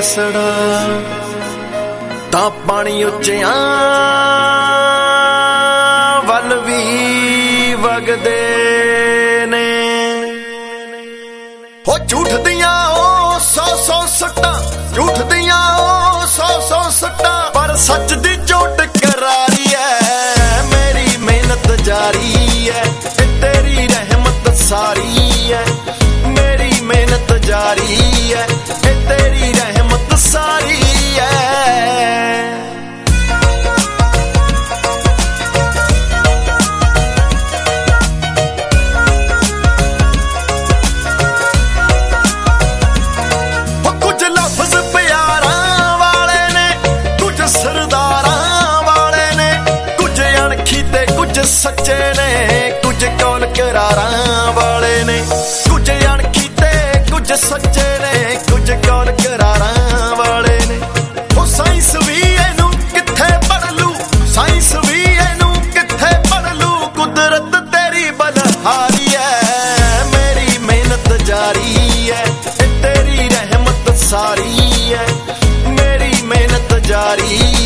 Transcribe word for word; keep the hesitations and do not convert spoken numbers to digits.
ਸੜਾ ਤਾਂ ਪਾਣੀ ਉੱਚਿਆਂ ਵੱਲ ਵੀ ਵਗਦੇ ਨੇ। ਹੋ ਝੂਠ ਦੀਆਂ ਉਹ ਸੌ ਸੌ ਸੱਟਾਂ, ਝੂਠ ਦੀਆਂ ਉਹ ਸੌ ਸੌ ਸੱਟਾਂ, ਪਰ ਸੱਚ ਦੀ ਚੋਟ ਕਰਾਰੀ ਐ। ਮੇਰੀ ਮਿਹਨਤ ਜਾਰੀ ਐ, ਤੇਰੀ ਰਹਿਮਤ ਸਾਰੀ ਐ। ਮੇਰੀ ਮਿਹਨਤ ਜਾਰੀ ਐ, ਤੇਰੀ ਰਹਿਮਤ ਸਾਰੀ ਐ। ਕੁਝ ਲਫ਼ਜ਼ ਪਿਆਰਾਂ ਵਾਲੇ ਨੇ, ਕੁਝ ਸਰਦਾਰਾਂ ਵਾਲੇ ਨੇ, ਕੁਝ ਅਣਖੀ ਤੇ ਕੁਝ ਸੱਚੇ ਨੇ, ਕੁਝ ਕੌਲ ਕਰਾਰਾਂ ਵਾਲੇ ਨੇ। ਕੁਝ ਅਣਖੀ ਤੇ ਕੁਝ ਸੱਚੇ ਨੇ, ਕੁਝ ਕੌਲ ਕਰਾਰਾਂ ਵਾਲੇ ਨੇ। ਉਹ ਸਾਇੰਸ ਵੀ ਇਹਨੂੰ ਕਿੱਥੇ ਪੜ੍ਹ ਲੂ, ਸਾਇੰਸ ਵੀ ਇਹਨੂੰ ਕਿੱਥੇ ਪੜ੍ਹ ਲੂ। ਕੁਦਰਤ ਤੇਰੀ ਬਲਹਾਰੀ ਐ, ਮੇਰੀ ਮਿਹਨਤ ਜਾਰੀ ਐ, ਤੇਰੀ ਰਹਿਮਤ ਸਾਰੀ ਐ। ਮੇਰੀ ਮਿਹਨਤ ਜਾਰੀ